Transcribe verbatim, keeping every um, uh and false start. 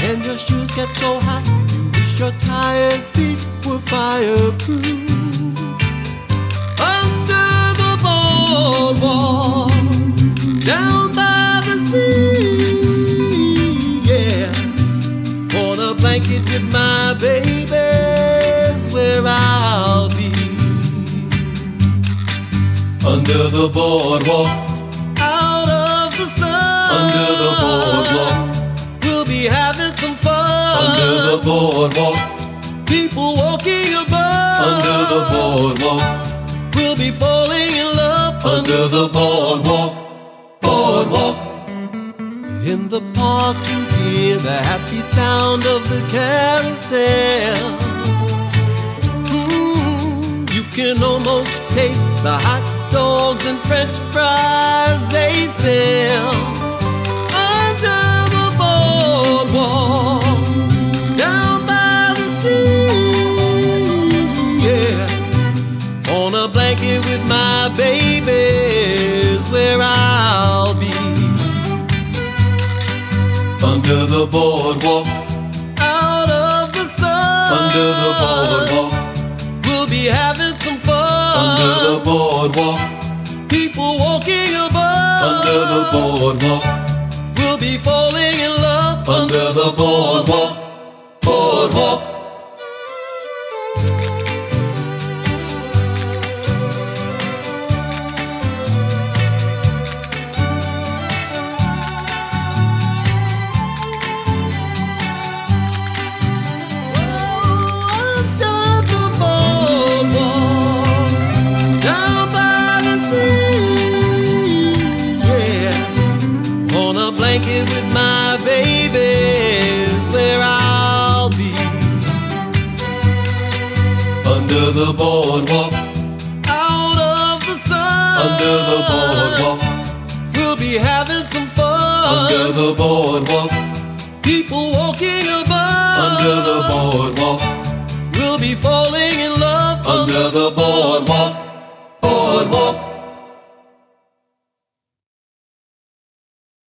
and your shoes get so hot, you wish your tired feet were fireproof. Under the boardwalk, down by the sea, yeah, on a blanket with my baby's where I'll be. Under the boardwalk, out of the sun, under the boardwalk, we'll be having some fun. Under the boardwalk, people walking above. Under the boardwalk, we'll be falling in love. Under the boardwalk, boardwalk. In the park you hear the happy sound of the carousel. Mm, you can almost taste the hot dogs and French fries they sell. Under the boardwalk, down by the sea, yeah, on a blanket with my baby's where I'll be. Under the boardwalk, out of the sun, under the boardwalk, we'll be having some fun. Under the boardwalk, people walking above. Under the boardwalk, we'll be falling in love. Under the boardwalk, boardwalk. With my baby's where I'll be. Under the boardwalk, out of the sun, under the boardwalk, we'll be having some fun. Under the boardwalk, people walking above.